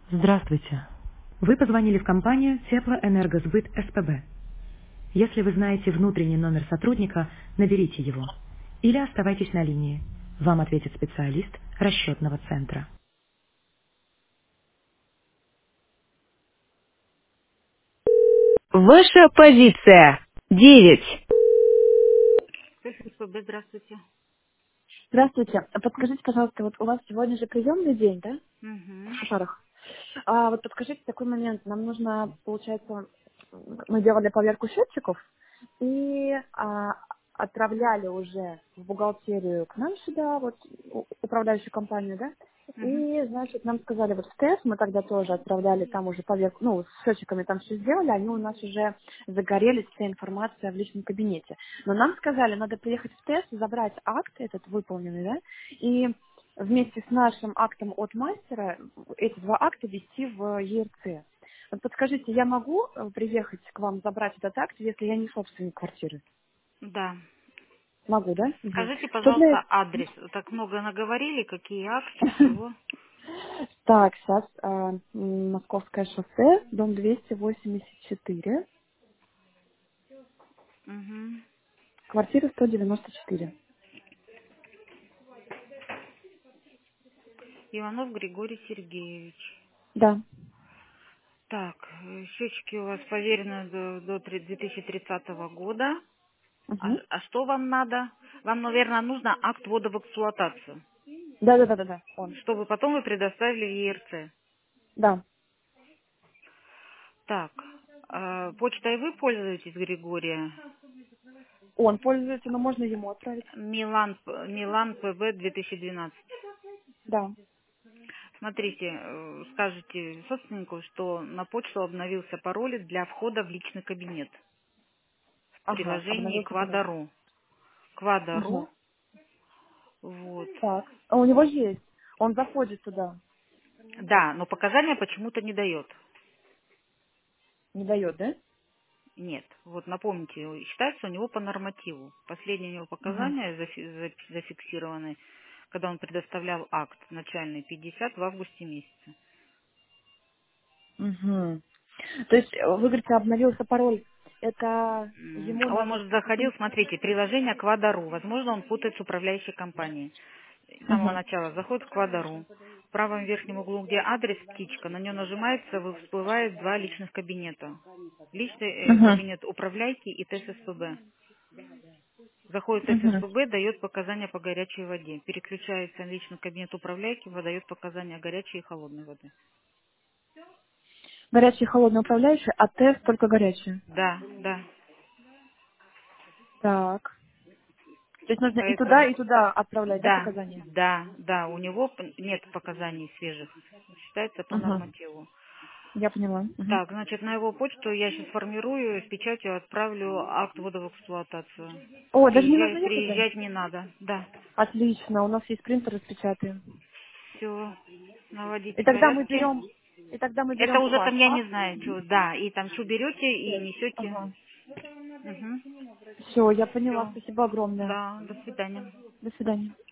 Здравствуйте. Вы позвонили в компанию Теплоэнергосбыт СПБ. Если вы знаете внутренний номер сотрудника, наберите его. Или оставайтесь на линии. Вам ответит специалист расчетного центра. Ваша позиция. 9. СПБ, здравствуйте. Здравствуйте. Подскажите, пожалуйста, вот у вас сегодня же приемный день, да? В Угу. Шушарах. Вот подскажите такой момент. Нам нужно, получается, мы делали поверку счетчиков и отправляли уже в бухгалтерию к нам сюда, вот управляющую компанию, да? Угу. И, значит, нам сказали, вот в ТЭС мы тогда тоже отправляли там уже поверку, ну, с счетчиками там все сделали, они у нас уже загорелись, вся информация в личном кабинете. Но нам сказали, надо приехать в ТЭС, забрать акт этот выполненный, да, и вместе с нашим актом от мастера эти два акта вести в ЕРЦ. Вот подскажите, я могу приехать к вам забрать этот акт, если я не собственник квартиры? Да. Могу, да? Мгм. Скажите, Что для пожалуйста, адрес. Так много наговорили, какие акты, этого? чего? Так, сейчас Московское шоссе, дом 284, Угу. квартира 194. Иванов Григорий Сергеевич. Да. Так, счетчики у вас поверены до 2030 года. Угу. А что вам надо? Вам, наверное, нужно акт ввода в эксплуатацию, Да, он. чтобы потом вы предоставили в ЕРЦ. Да. Так, почтой вы пользуетесь, Григория? Он пользуется, но можно ему отправить. Милан ПБ 2012. Да. Смотрите, скажите собственнику, что на почту обновился пароль для входа в личный кабинет в Ага, приложении обновился пароль. Квадару. Угу. Квадару, вот. Так. А у него есть. Он заходит туда. Да, но показания почему-то не дает. Не дает, да? Нет. Вот напомните, считается у него по нормативу. Последние у него Угу. показания зафиксированы, когда он предоставлял акт начальный 50 в августе месяце. Угу. То есть, вы говорите, обновился пароль. Это ему Он, надо может, по заходил, каким... смотрите, приложение Квадару. Возможно, он путает с управляющей компанией. С самого Угу. начала заходит в Квадару. В правом верхнем углу, где адрес птичка, на нее нажимается, всплывает два личных кабинета. Личный Угу. кабинет управляйки и ТССПБ. Заходит в Угу. ССПБ, дает показания по горячей воде. Переключается на личный кабинет управляйки, выдает показания горячей и холодной воды. Горячий и холодный управляющий, а тест только горячий. Да, да. Так. То есть нужно Поэтому, и туда отправлять, да, да, показания? да, у него нет показаний свежих. Считается по Угу. нормативу. Я поняла. Угу. Так, значит, на его почту я сейчас формирую, с печатью отправлю акт ввода в эксплуатацию. О, даже не нужно ехать за ним? Приезжать не надо, да. Отлично, у нас есть принтер, распечатаем. Все, наводите И тогда мы порядки. берем, и тогда мы Это берем уже ваш там я не акт. знаю, что, да, и там что берете и несете. Ага. Угу. Все, я поняла. Все. Спасибо огромное. Да, до свидания. До свидания.